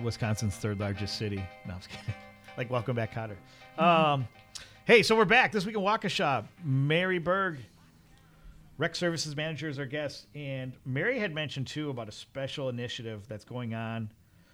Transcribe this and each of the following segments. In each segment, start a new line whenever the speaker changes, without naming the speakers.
Wisconsin's third largest city. No, I was kidding. Like, welcome back, Cotter. Hey, so we're back this week in Waukesha. Mary Berg, Rec Services Manager, is our guest. And Mary had mentioned, too, about a special initiative that's going on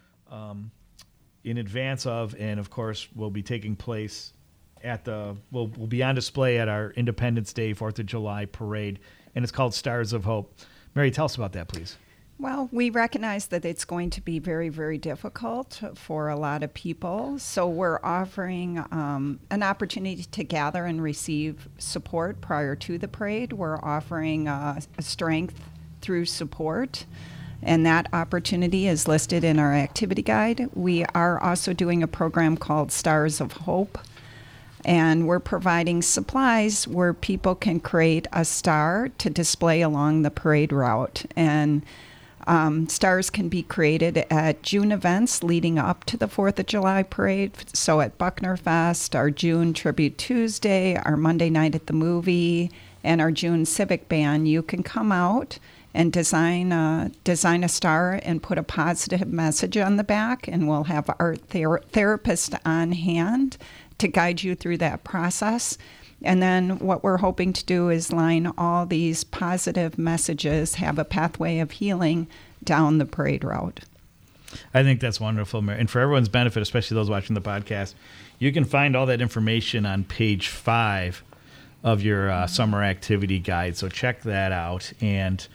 in advance of, and, of course, will be taking place at will be on display at our Independence Day, 4th of July parade. And it's called Stars of Hope. Mary, tell us about that, please.
Well, we recognize that it's going to be very, very difficult for a lot of people. So we're offering an opportunity to gather and receive support prior to the parade. We're offering a strength through support, and that opportunity is listed in our activity guide. We are also doing a program called Stars of Hope, and we're providing supplies where people can create a star to display along the parade route. And stars can be created at June events leading up to the 4th of July parade. So at Buckner Fest, our June Tribute Tuesday, our Monday Night at the Movie, and our June Civic Band, you can come out and design a star and put a positive message on the back, and we'll have our therapist on hand to guide you through that process. And then what we're hoping to do is line all these positive messages, have a pathway of healing down the parade route.
I think that's wonderful, Mary. And for everyone's benefit, especially those watching the podcast, you can find all that information on page 5 of your summer activity guide. So check that out. And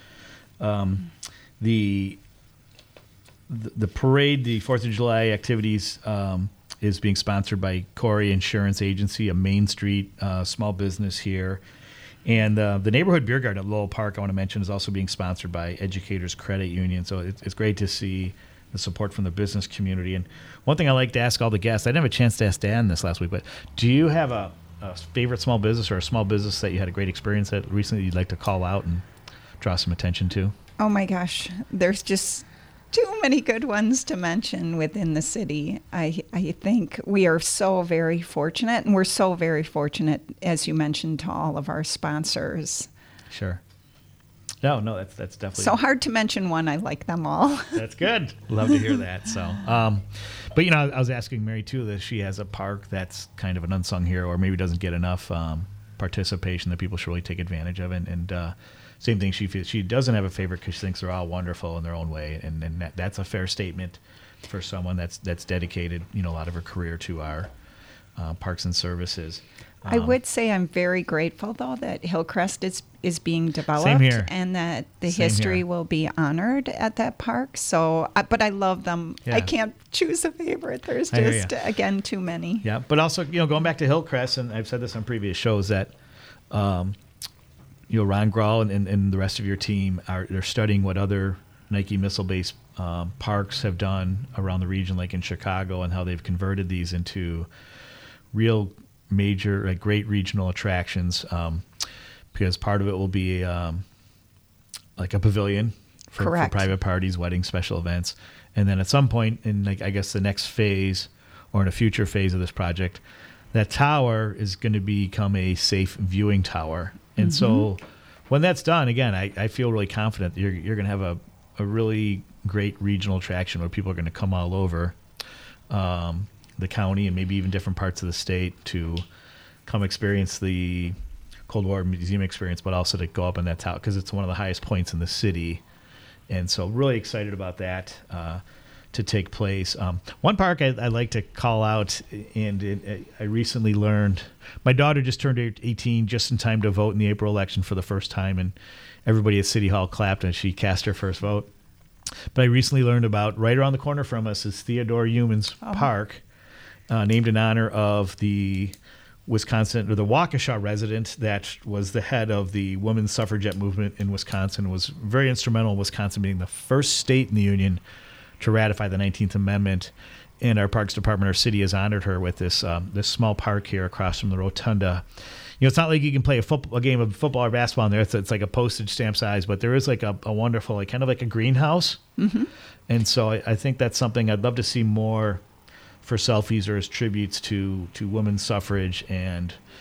the parade, the 4th of July activities, is being sponsored by Corey Insurance Agency, a Main Street small business here. And the Neighborhood Beer Garden at Lowell Park, I want to mention, is also being sponsored by Educators Credit Union. So it's great to see the support from the business community. And one thing I like to ask all the guests, I didn't have a chance to ask Dan this last week, but do you have a favorite small business or a small business that you had a great experience at recently you'd like to call out and draw some attention to?
Oh my gosh, there's just too many good ones to mention within the city. I think we are so very fortunate, and we're so very fortunate, as you mentioned, to all of our sponsors.
Sure. No, that's definitely
so hard to mention one. I like them all.
That's good. Love to hear that. So, but I was asking Mary too that she has a park that's kind of an unsung hero, or maybe doesn't get enough participation that people should really take advantage of, and same thing, she feels she doesn't have a favorite because she thinks they're all wonderful in their own way, and that's a fair statement for someone that's dedicated, a lot of her career to our parks and services.
I would say I'm very grateful, though, that Hillcrest is being developed,
Same here.
And that the
Same
history
here.
will be honored at that park. So, but I love them.
Yeah.
I can't choose a favorite. There's just again too many.
Yeah, but also going back to Hillcrest, and I've said this on previous shows that. Ron Grahl and the rest of your team they're studying what other Nike missile-based parks have done around the region, like in Chicago, and how they've converted these into real major, great regional attractions. Because part of it will be like a pavilion for private parties, weddings, special events, and then at some point in I guess the next phase or in a future phase of this project, that tower is going to become a safe viewing tower. And so when that's done, again, I feel really confident that you're going to have a really great regional attraction where people are going to come all over the county and maybe even different parts of the state to come experience the Cold War Museum experience, but also to go up in that tower because it's one of the highest points in the city. And so really excited about that to take place. One park I like to call out, and I recently learned, my daughter just turned 18 just in time to vote in the April election for the first time, and everybody at City Hall clapped as she cast her first vote. But I recently learned about, right around the corner from us is Theodore Humans Park, named in honor of the Wisconsin, or the Waukesha resident that was the head of the women's suffragette movement in Wisconsin, was very instrumental in Wisconsin being the first state in the union to ratify the 19th Amendment, and our Parks Department, our city, has honored her with this small park here across from the rotunda. It's not like you can play a game of football or basketball in there. It's like a postage stamp size, but there is like a wonderful, kind of like a greenhouse. Mm-hmm. And so I think that's something I'd love to see more for selfies or as tributes to women's suffrage and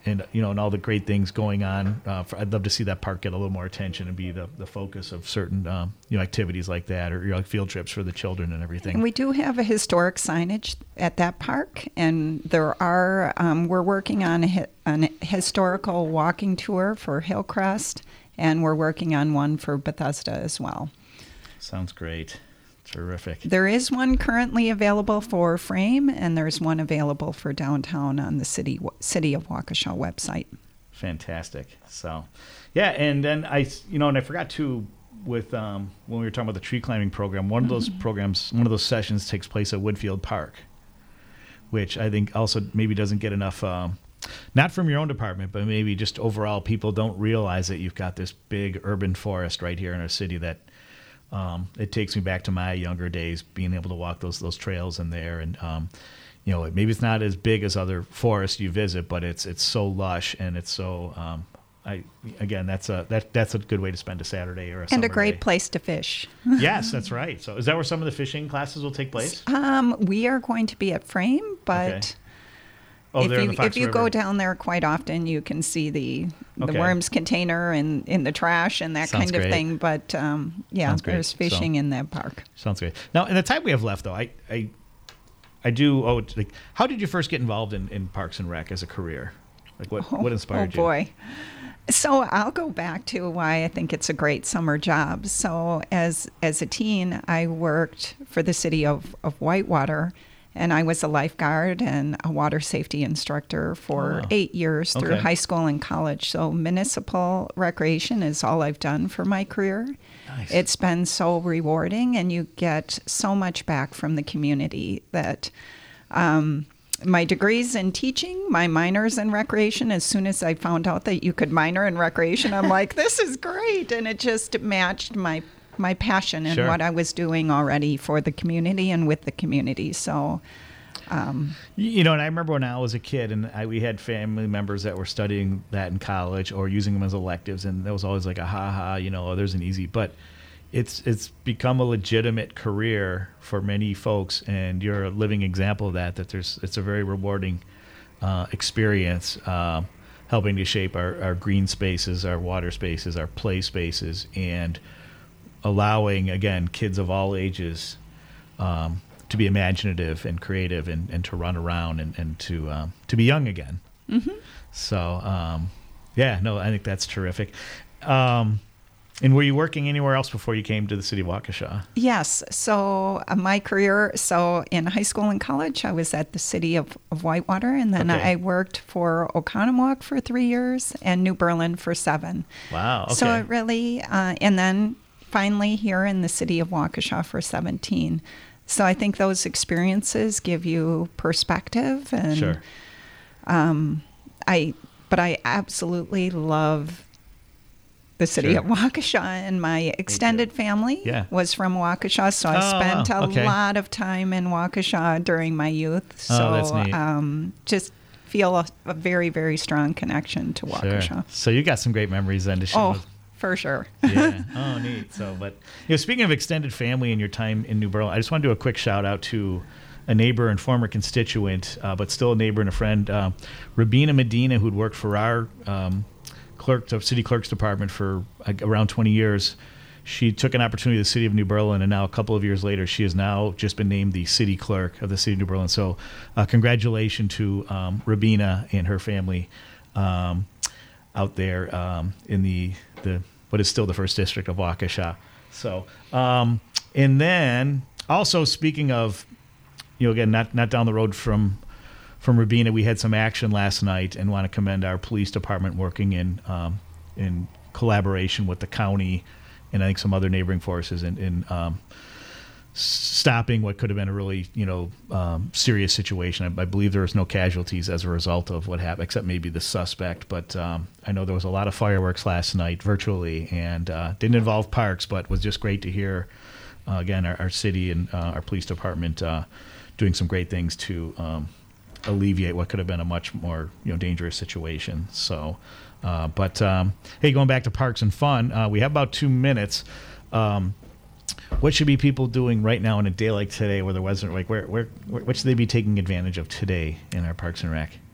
and and all the great things going on. I'd love to see that park get a little more attention and be the focus of certain activities like that, or like field trips for the children and everything.
And we do have a historic signage at that park, and there are we're working on a historical walking tour for Hillcrest, and we're working on one for Bethesda as well.
Sounds great. Terrific.
There is one currently available for Frame, and there's one available for downtown on the City of Waukesha website.
Fantastic. So, yeah, and then I forgot to, with when we were talking about the tree climbing program, one of those sessions takes place at Woodfield Park, which I think also maybe doesn't get enough, not from your own department, but maybe just overall people don't realize that you've got this big urban forest right here in our city that it takes me back to my younger days, being able to walk those trails in there, and maybe it's not as big as other forests you visit, but it's so lush, and it's so that's a good way to spend a Saturday or a summer
and a great
day.
Place to fish.
Yes, that's right. So is that where some of the fishing classes will take place?
We are going to be at Frame, but.
Okay. Oh,
if you go down there quite often, you can see the worms container in the trash and that
Sounds
kind of
great.
thing. But there's fishing in that park.
Sounds great. Now, in the time we have left, though, I do. How did you first get involved in Parks and Rec as a career? Like what inspired you?
Oh boy. So I'll go back to why I think it's a great summer job. So as a teen, I worked for the city of Whitewater. And I was a lifeguard and a water safety instructor for 8 years through high school and college. So municipal recreation is all I've done for my career.
Nice.
It's been so rewarding, and you get so much back from the community that my degree's in teaching, my minor's in recreation. As soon as I found out that you could minor in recreation, I'm like, this is great. And it just matched my passion and
Sure.
what I was doing already for the community and with the community. So,
and I remember when I was a kid, and we had family members that were studying that in college or using them as electives, and there was always like there's an easy, but it's become a legitimate career for many folks, and you're a living example of that. It's a very rewarding experience, helping to shape our green spaces, our water spaces, our play spaces, and allowing, again, kids of all ages to be imaginative and creative and to run around and to be young again.
Mm-hmm.
So, I think that's terrific. And were you working anywhere else before you came to the city of Waukesha?
Yes. So my career, in high school and college, I was at the city of Whitewater, and then I worked for Oconomowoc for 3 years and New Berlin for 7.
Wow. Okay.
So it really, and then finally here in the city of Waukesha for 17. So I think those experiences give you perspective, and
Sure.
I absolutely love the city
Sure.
of Waukesha, and my extended family was from Waukesha, so I spent a lot of time in Waukesha during my youth. So
that's neat.
Just feel a very, very strong connection to Waukesha.
Sure. So you got some great memories then to share.
Oh, for sure.
Yeah. Oh, neat. So, but speaking of extended family and your time in New Berlin, I just want to do a quick shout out to a neighbor and former constituent, but still a neighbor and a friend, Rabina Medina, who'd worked for our city clerk's department for around 20 years. She took an opportunity at the city of New Berlin, and now a couple of years later, she has now just been named the city clerk of the city of New Berlin. So, congratulations to Rabina and her family out there in the what is still the first district of Waukesha. So, and then also speaking of, again, not down the road from Rabina, we had some action last night, and want to commend our police department working in collaboration with the county and I think some other neighboring forces in stopping what could have been a really serious situation. I believe there was no casualties as a result of what happened, except maybe the suspect. But I know there was a lot of fireworks last night virtually, and didn't involve parks, but was just great to hear. Again, our city and our police department doing some great things to alleviate what could have been a much more dangerous situation. So, hey, going back to parks and fun, we have about 2 minutes. What should be people doing right now in a day like today, where the weather, what should they be taking advantage of today in our Parks and Rec?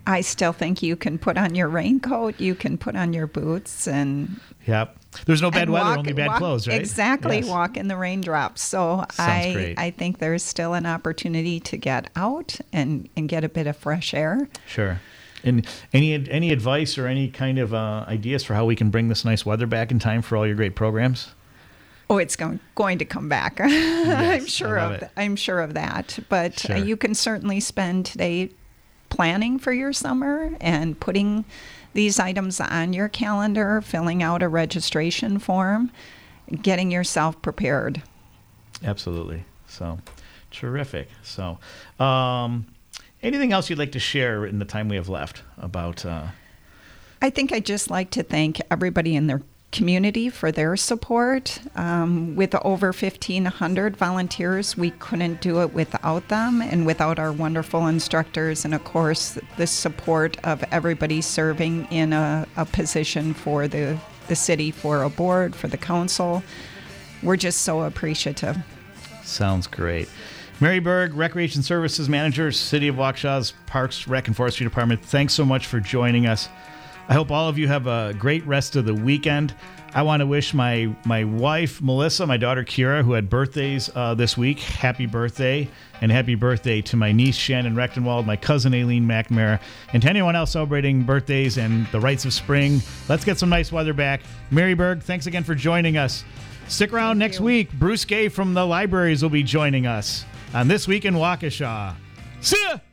I still think you can put on your raincoat, you can put on your boots, and
Yep. There's no bad weather,
walk,
only bad clothes, right?
Exactly.
Yes.
Walk in the raindrops. So
Great.
I think there's still an opportunity to get out and get a bit of fresh air.
Sure. And any advice or any kind of ideas for how we can bring this nice weather back in time for all your great programs?
Oh, it's going to come back.
Yes,
I'm sure of that. But
Sure.
you can certainly spend today planning for your summer and putting these items on your calendar, filling out a registration form, getting yourself prepared.
Absolutely. So, terrific. So, anything else you'd like to share in the time we have left about?
I think I'd just like to thank everybody in their community for their support. With over 1,500 volunteers, we couldn't do it without them and without our wonderful instructors, and of course the support of everybody serving in a position for the city, for a board, for the council. We're just so appreciative.
Sounds great. Mary Berg, Recreation Services Manager, City of Waukesha's Parks, Rec, and Forestry Department, thanks so much for joining us. I hope all of you have a great rest of the weekend. I want to wish my wife, Melissa, my daughter, Kira, who had birthdays this week, happy birthday. And happy birthday to my niece, Shannon Rechtenwald, my cousin, Aileen McNamara, and to anyone else celebrating birthdays and the rites of spring. Let's get some nice weather back. Mary Berg, thanks again for joining us. Stick around next week. Bruce Gay from the libraries will be joining us on This Week in Waukesha. See ya!